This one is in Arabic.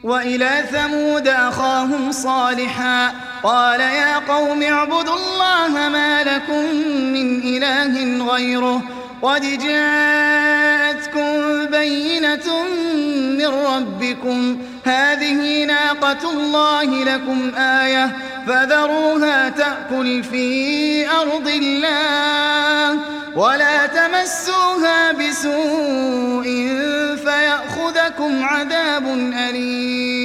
وإلى ثمود أخاهم صالحا قال يا قوم اعبدوا الله ما لكم من إله غيره قد جاءتكم بينة من ربكم هذه ناقة الله لكم آية فذروها تأكل في أرض الله ولا تمسوها بسوء فيأخذكم عذاب أليم